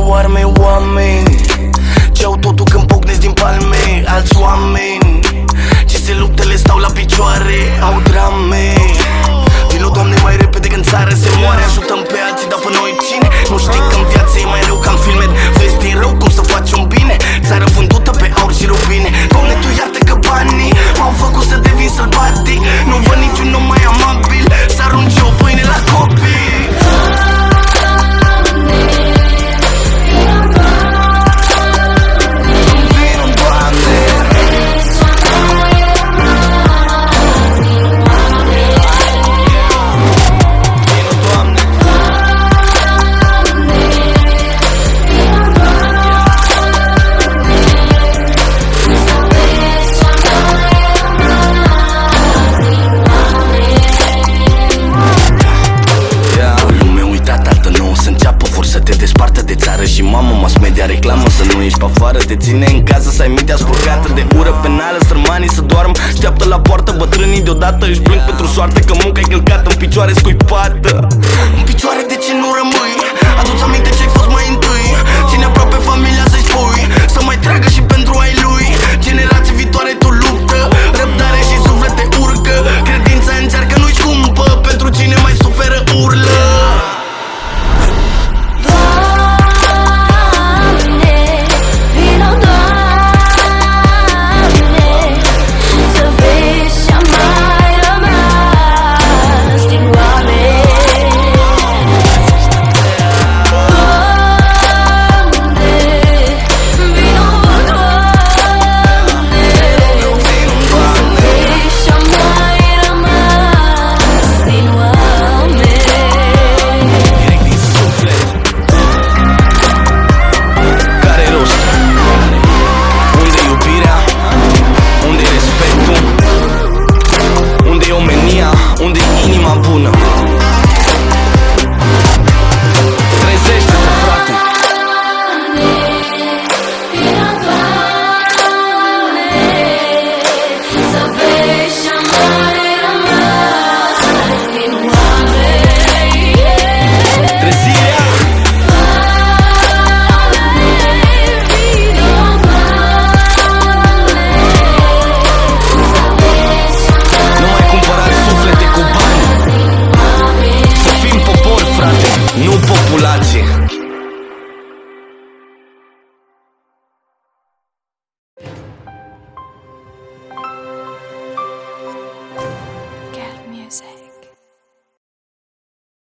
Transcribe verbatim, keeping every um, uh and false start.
oare mei oameni ce-au totul când pocnesc din palme. Alți oameni ce se luptă le stau la picioare, au drame. Vino, Doamne, mai repede când țară se moare. Ajutăm pe alții, dar pe noi cine? Nu știi că în viață e mai rău ca în filme. Vezi din rău cum să faci un bine. Țară vândută pe aur și rubine. Doamne, Tu iartă că banii m-au făcut să devin sălbatic. Nu văd niciun om mai amabil să arunce o pâine la copii. Și mamă, mass media reclamă să nu ieși pe afară. Te ține în casă să ai mintea spurcată de ură penală. Strămanii să doarmă, așteaptă la poartă. Bătrânii deodată își plâng pentru soartă că munca e călcată în picioare scuipată. În picioare de ce nu rămâi? Adu-ți aminte ce-ai fost mai întâi.